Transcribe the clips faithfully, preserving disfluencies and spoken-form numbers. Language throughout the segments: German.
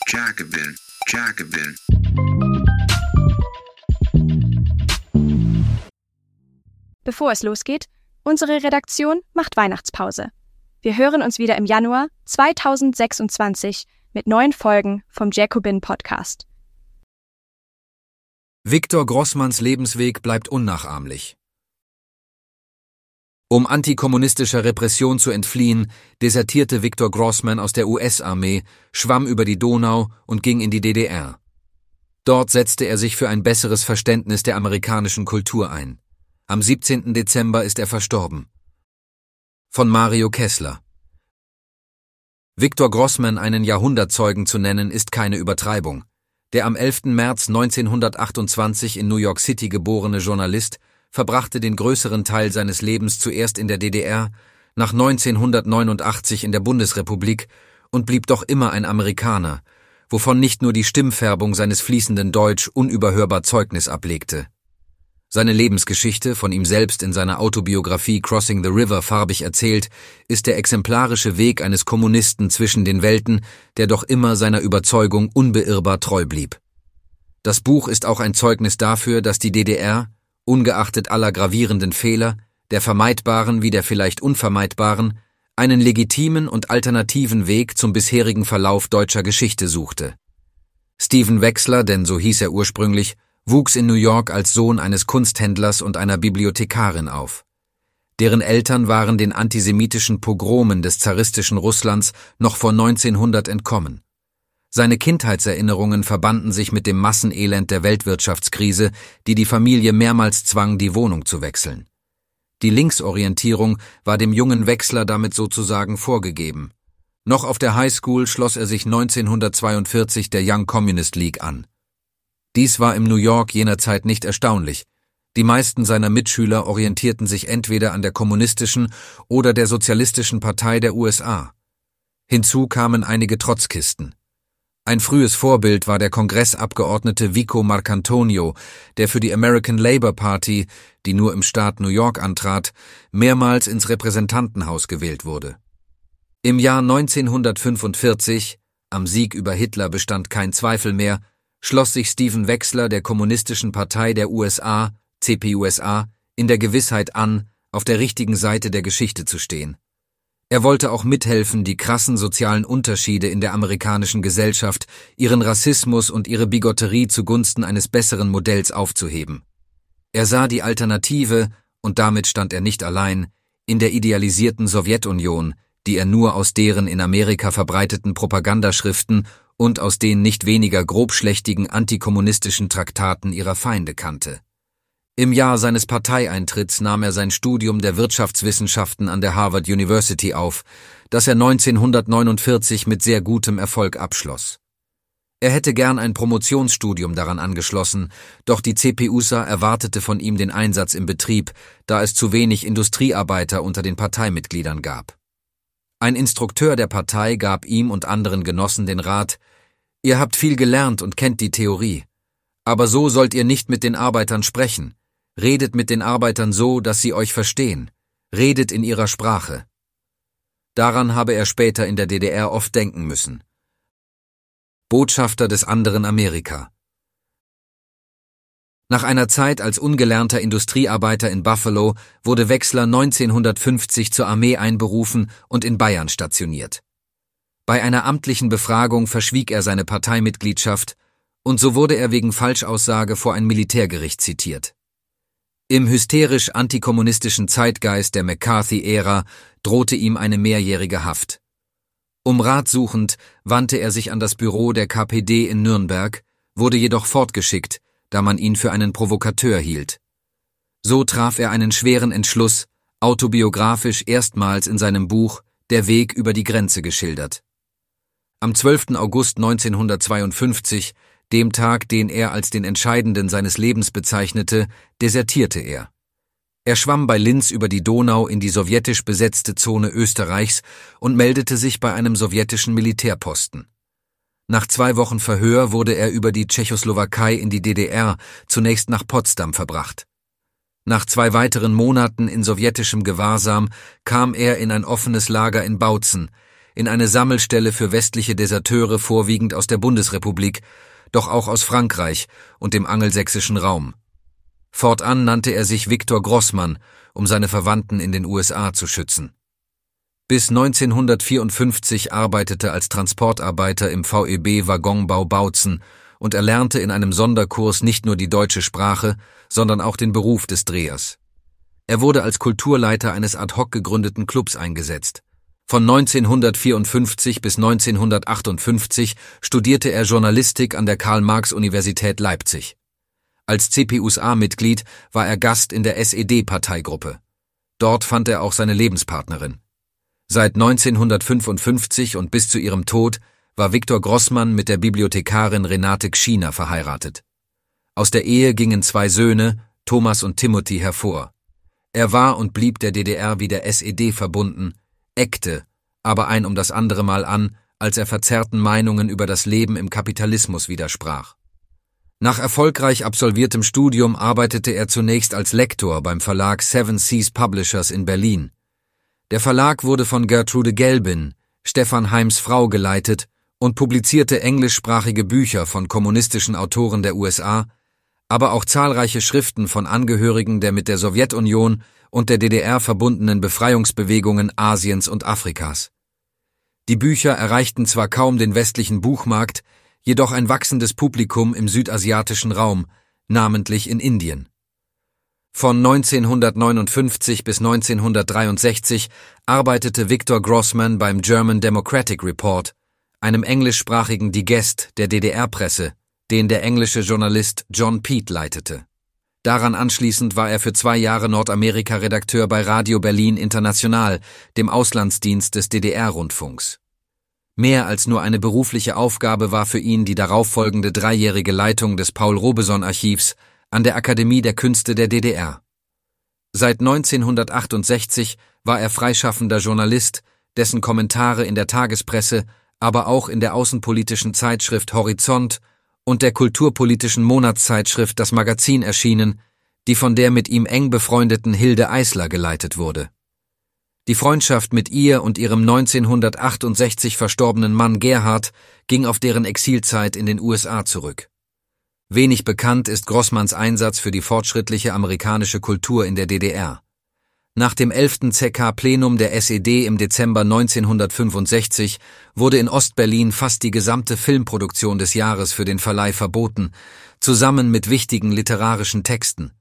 Jacobin, Jacobin. Bevor es losgeht, unsere Redaktion macht Weihnachtspause. Wir hören uns wieder im Januar zweitausendsechsundzwanzig mit neuen Folgen vom Jacobin Podcast. Viktor Grossmanns Lebensweg bleibt unnachahmlich. Um antikommunistischer Repression zu entfliehen, desertierte Viktor Grossman aus der U S-Armee, schwamm über die Donau und ging in die D D R. Dort setzte er sich für ein besseres Verständnis der amerikanischen Kultur ein. Am siebzehnten Dezember ist er verstorben. Von Mario Kessler. Viktor Grossman einen Jahrhundertzeugen zu nennen, ist keine Übertreibung. Der am elften März neunzehnhundertachtundzwanzig in New York City geborene Journalist verbrachte den größeren Teil seines Lebens zuerst in der D D R, nach neunzehnhundertneunundachtzig in der Bundesrepublik und blieb doch immer ein Amerikaner, wovon nicht nur die Stimmfärbung seines fließenden Deutsch unüberhörbar Zeugnis ablegte. Seine Lebensgeschichte, von ihm selbst in seiner Autobiografie Crossing the River farbig erzählt, ist der exemplarische Weg eines Kommunisten zwischen den Welten, der doch immer seiner Überzeugung unbeirrbar treu blieb. Das Buch ist auch ein Zeugnis dafür, dass die D D R, ungeachtet aller gravierenden Fehler, der vermeidbaren wie der vielleicht unvermeidbaren, einen legitimen und alternativen Weg zum bisherigen Verlauf deutscher Geschichte suchte. Stephen Wexler, denn so hieß er ursprünglich, wuchs in New York als Sohn eines Kunsthändlers und einer Bibliothekarin auf. Deren Eltern waren den antisemitischen Pogromen des zaristischen Russlands noch vor neunzehnhundert entkommen. Seine Kindheitserinnerungen verbanden sich mit dem Massenelend der Weltwirtschaftskrise, die die Familie mehrmals zwang, die Wohnung zu wechseln. Die Linksorientierung war dem jungen Wexler damit sozusagen vorgegeben. Noch auf der Highschool schloss er sich neunzehnhundertzweiundvierzig der Young Communist League an. Dies war im New York jener Zeit nicht erstaunlich. Die meisten seiner Mitschüler orientierten sich entweder an der kommunistischen oder der sozialistischen Partei der U S A. Hinzu kamen einige Trotzkisten. Ein frühes Vorbild war der Kongressabgeordnete Vico Marcantonio, der für die American Labor Party, die nur im Staat New York antrat, mehrmals ins Repräsentantenhaus gewählt wurde. Im Jahr neunzehnhundertfünfundvierzig, am Sieg über Hitler bestand kein Zweifel mehr, schloss sich Stephen Wexler der Kommunistischen Partei der U S A, C P U S A, in der Gewissheit an, auf der richtigen Seite der Geschichte zu stehen. Er wollte auch mithelfen, die krassen sozialen Unterschiede in der amerikanischen Gesellschaft, ihren Rassismus und ihre Bigotterie zugunsten eines besseren Modells aufzuheben. Er sah die Alternative, und damit stand er nicht allein, in der idealisierten Sowjetunion, die er nur aus deren in Amerika verbreiteten Propagandaschriften und aus den nicht weniger grobschlächtigen antikommunistischen Traktaten ihrer Feinde kannte. Im Jahr seines Parteieintritts nahm er sein Studium der Wirtschaftswissenschaften an der Harvard University auf, das er neunzehnhundertneunundvierzig mit sehr gutem Erfolg abschloss. Er hätte gern ein Promotionsstudium daran angeschlossen, doch die C P U S A erwartete von ihm den Einsatz im Betrieb, da es zu wenig Industriearbeiter unter den Parteimitgliedern gab. Ein Instrukteur der Partei gab ihm und anderen Genossen den Rat: Ihr habt viel gelernt und kennt die Theorie. Aber so sollt ihr nicht mit den Arbeitern sprechen. Redet mit den Arbeitern so, dass sie euch verstehen. Redet in ihrer Sprache. Daran habe er später in der D D R oft denken müssen. Botschafter des anderen Amerika. Nach einer Zeit als ungelernter Industriearbeiter in Buffalo wurde Wexler neunzehnhundertfünfzig zur Armee einberufen und in Bayern stationiert. Bei einer amtlichen Befragung verschwieg er seine Parteimitgliedschaft, und so wurde er wegen Falschaussage vor ein Militärgericht zitiert. Im hysterisch antikommunistischen Zeitgeist der McCarthy-Ära drohte ihm eine mehrjährige Haft. Um Rat suchend wandte er sich an das Büro der K P D in Nürnberg, wurde jedoch fortgeschickt, da man ihn für einen Provokateur hielt. So traf er einen schweren Entschluss, autobiografisch erstmals in seinem Buch Der Weg über die Grenze geschildert. Am zwölften August neunzehnhundertzweiundfünfzig, dem Tag, den er als den entscheidenden seines Lebens bezeichnete, desertierte er. Er schwamm bei Linz über die Donau in die sowjetisch besetzte Zone Österreichs und meldete sich bei einem sowjetischen Militärposten. Nach zwei Wochen Verhör wurde er über die Tschechoslowakei in die D D R, zunächst nach Potsdam, verbracht. Nach zwei weiteren Monaten in sowjetischem Gewahrsam kam er in ein offenes Lager in Bautzen, in eine Sammelstelle für westliche Deserteure vorwiegend aus der Bundesrepublik, doch auch aus Frankreich und dem angelsächsischen Raum. Fortan nannte er sich Victor Grossmann, um seine Verwandten in den U S A zu schützen. Bis neunzehnhundertvierundfünfzig arbeitete er als Transportarbeiter im V E B-Waggonbau Bautzen und erlernte in einem Sonderkurs nicht nur die deutsche Sprache, sondern auch den Beruf des Drehers. Er wurde als Kulturleiter eines ad hoc gegründeten Clubs eingesetzt. Von neunzehnhundertvierundfünfzig bis neunzehnhundertachtundfünfzig studierte er Journalistik an der Karl-Marx-Universität Leipzig. Als C P U S A-Mitglied war er Gast in der S E D-Parteigruppe. Dort fand er auch seine Lebenspartnerin. Seit neunzehnhundertfünfundfünfzig und bis zu ihrem Tod war Victor Grossmann mit der Bibliothekarin Renate Gschiner verheiratet. Aus der Ehe gingen zwei Söhne, Thomas und Timothy, hervor. Er war und blieb der D D R wie der S E D verbunden, eckte aber ein um das andere Mal an, als er verzerrten Meinungen über das Leben im Kapitalismus widersprach. Nach erfolgreich absolviertem Studium arbeitete er zunächst als Lektor beim Verlag Seven Seas Publishers in Berlin. Der Verlag wurde von Gertrude Gelbin, Stefan Heims Frau, geleitet und publizierte englischsprachige Bücher von kommunistischen Autoren der U S A, aber auch zahlreiche Schriften von Angehörigen der mit der Sowjetunion und der D D R verbundenen Befreiungsbewegungen Asiens und Afrikas. Die Bücher erreichten zwar kaum den westlichen Buchmarkt, jedoch ein wachsendes Publikum im südasiatischen Raum, namentlich in Indien. Von neunzehnhundertneunundfünfzig bis neunzehnhundertdreiundsechzig arbeitete Victor Grossmann beim German Democratic Report, einem englischsprachigen Digest der D D R-Presse, den der englische Journalist John Peet leitete. Daran anschließend war er für zwei Jahre Nordamerika-Redakteur bei Radio Berlin International, dem Auslandsdienst des D D R-Rundfunks. Mehr als nur eine berufliche Aufgabe war für ihn die darauffolgende dreijährige Leitung des Paul-Robeson-Archivs an der Akademie der Künste der D D R. Seit neunzehnhundertachtundsechzig war er freischaffender Journalist, dessen Kommentare in der Tagespresse, aber auch in der außenpolitischen Zeitschrift Horizont und der kulturpolitischen Monatszeitschrift Das Magazin erschienen, die von der mit ihm eng befreundeten Hilde Eisler geleitet wurde. Die Freundschaft mit ihr und ihrem neunzehnhundertachtundsechzig verstorbenen Mann Gerhard ging auf deren Exilzeit in den U S A zurück. Wenig bekannt ist Grossmanns Einsatz für die fortschrittliche amerikanische Kultur in der D D R. Nach dem elften Z K-Plenum der S E D im Dezember neunzehnhundertfünfundsechzig wurde in Ostberlin fast die gesamte Filmproduktion des Jahres für den Verleih verboten, zusammen mit wichtigen literarischen Texten.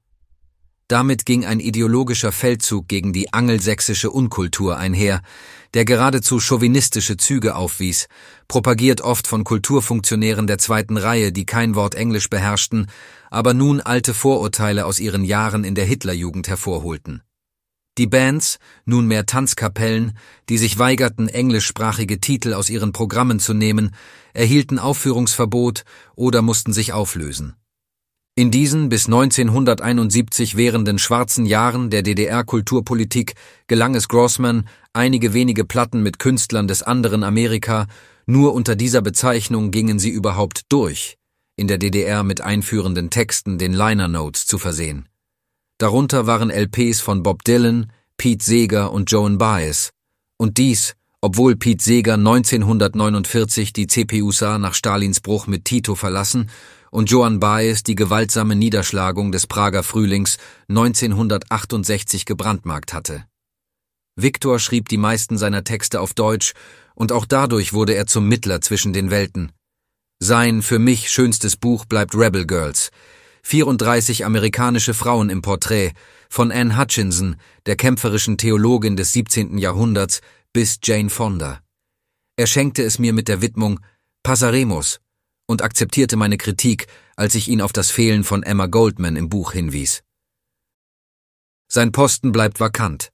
Damit ging ein ideologischer Feldzug gegen die angelsächsische Unkultur einher, der geradezu chauvinistische Züge aufwies, propagiert oft von Kulturfunktionären der zweiten Reihe, die kein Wort Englisch beherrschten, aber nun alte Vorurteile aus ihren Jahren in der Hitlerjugend hervorholten. Die Bands, nunmehr Tanzkapellen, die sich weigerten, englischsprachige Titel aus ihren Programmen zu nehmen, erhielten Aufführungsverbot oder mussten sich auflösen. In diesen bis neunzehnhunderteinundsiebzig währenden schwarzen Jahren der D D R-Kulturpolitik gelang es Grossmann, einige wenige Platten mit Künstlern des anderen Amerika, nur unter dieser Bezeichnung gingen sie überhaupt durch, in der D D R mit einführenden Texten, den Liner Notes, zu versehen. Darunter waren L Ps von Bob Dylan, Pete Seeger und Joan Baez, und dies, obwohl Pete Seeger neunzehnhundertneunundvierzig die C P U S A nach Stalins Bruch mit Tito verlassen und Joan Baez die gewaltsame Niederschlagung des Prager Frühlings neunzehnhundertachtundsechzig gebrandmarkt hatte. Victor schrieb die meisten seiner Texte auf Deutsch, und auch dadurch wurde er zum Mittler zwischen den Welten. Sein für mich schönstes Buch bleibt Rebel Girls, vierunddreißig amerikanische Frauen im Porträt, von Anne Hutchinson, der kämpferischen Theologin des siebzehnten Jahrhunderts, bis Jane Fonda. Er schenkte es mir mit der Widmung Pasaremos und akzeptierte meine Kritik, als ich ihn auf das Fehlen von Emma Goldman im Buch hinwies. Sein Posten bleibt vakant.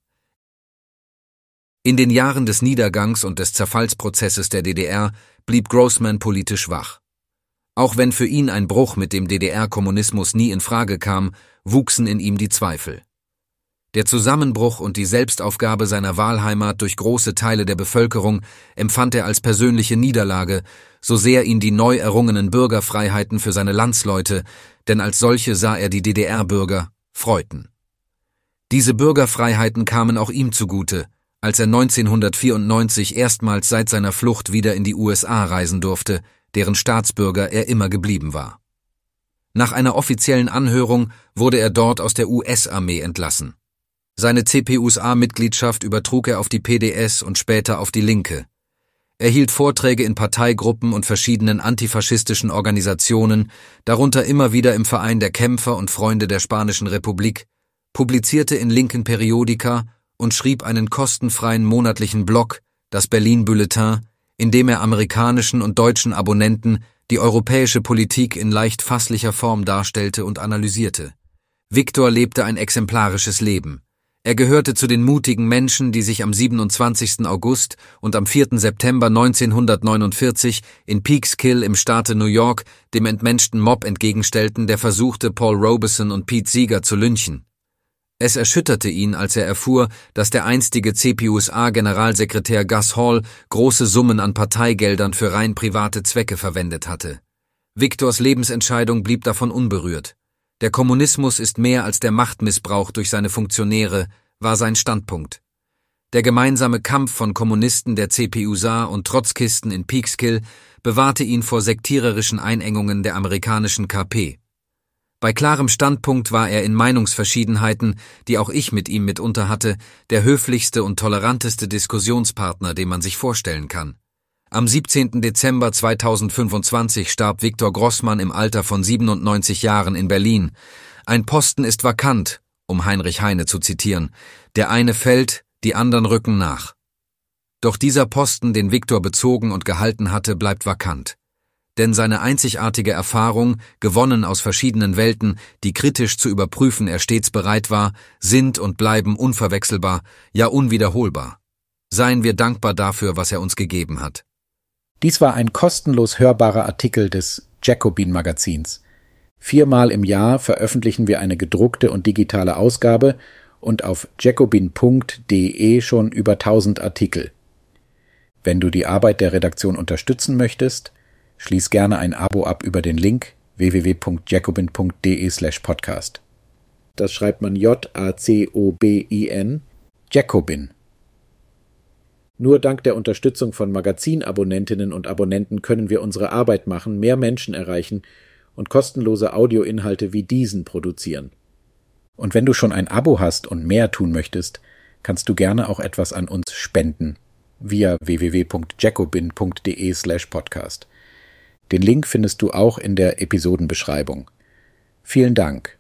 In den Jahren des Niedergangs und des Zerfallsprozesses der D D R blieb Grossmann politisch wach. Auch wenn für ihn ein Bruch mit dem D D R-Kommunismus nie in Frage kam, wuchsen in ihm die Zweifel. Der Zusammenbruch und die Selbstaufgabe seiner Wahlheimat durch große Teile der Bevölkerung empfand er als persönliche Niederlage, so sehr ihn die neu errungenen Bürgerfreiheiten für seine Landsleute, denn als solche sah er die D D R-Bürger, freuten. Diese Bürgerfreiheiten kamen auch ihm zugute, als er neunzehnhundertvierundneunzig erstmals seit seiner Flucht wieder in die U S A reisen durfte, deren Staatsbürger er immer geblieben war. Nach einer offiziellen Anhörung wurde er dort aus der U S-Armee entlassen. Seine C P U S A-Mitgliedschaft übertrug er auf die P D S und später auf die Linke. Er hielt Vorträge in Parteigruppen und verschiedenen antifaschistischen Organisationen, darunter immer wieder im Verein der Kämpfer und Freunde der Spanischen Republik, publizierte in linken Periodika und schrieb einen kostenfreien monatlichen Blog, das Berlin Bulletin, in dem er amerikanischen und deutschen Abonnenten die europäische Politik in leicht fasslicher Form darstellte und analysierte. Victor lebte ein exemplarisches Leben. Er gehörte zu den mutigen Menschen, die sich am siebenundzwanzigsten August und am vierten September neunzehnhundertneunundvierzig in Peekskill im Staate New York dem entmenschten Mob entgegenstellten, der versuchte, Paul Robeson und Pete Seeger zu lynchen. Es erschütterte ihn, als er erfuhr, dass der einstige C P U S A-Generalsekretär Gus Hall große Summen an Parteigeldern für rein private Zwecke verwendet hatte. Victors Lebensentscheidung blieb davon unberührt. Der Kommunismus ist mehr als der Machtmissbrauch durch seine Funktionäre, war sein Standpunkt. Der gemeinsame Kampf von Kommunisten der C P U S A und Trotzkisten in Peekskill bewahrte ihn vor sektiererischen Einengungen der amerikanischen K P. Bei klarem Standpunkt war er in Meinungsverschiedenheiten, die auch ich mit ihm mitunter hatte, der höflichste und toleranteste Diskussionspartner, den man sich vorstellen kann. Am siebzehnten Dezember zweitausendfünfundzwanzig starb Victor Grossmann im Alter von siebenundneunzig Jahren in Berlin. Ein Posten ist vakant, um Heinrich Heine zu zitieren. Der eine fällt, die anderen rücken nach. Doch dieser Posten, den Victor bezogen und gehalten hatte, bleibt vakant. Denn seine einzigartige Erfahrung, gewonnen aus verschiedenen Welten, die kritisch zu überprüfen er stets bereit war, sind und bleiben unverwechselbar, ja unwiederholbar. Seien wir dankbar dafür, was er uns gegeben hat. Dies war ein kostenlos hörbarer Artikel des Jacobin-Magazins. Viermal im Jahr veröffentlichen wir eine gedruckte und digitale Ausgabe und auf jacobin punkt de schon über tausend Artikel. Wenn du die Arbeit der Redaktion unterstützen möchtest, schließ gerne ein Abo ab über den Link w w w punkt jacobin punkt de slash podcast. Das schreibt man J A C O B I N, Jacobin. Nur dank der Unterstützung von Magazinabonnentinnen und Abonnenten können wir unsere Arbeit machen, mehr Menschen erreichen und kostenlose Audioinhalte wie diesen produzieren. Und wenn du schon ein Abo hast und mehr tun möchtest, kannst du gerne auch etwas an uns spenden via w w w punkt jacobin punkt de slash podcast. Den Link findest du auch in der Episodenbeschreibung. Vielen Dank.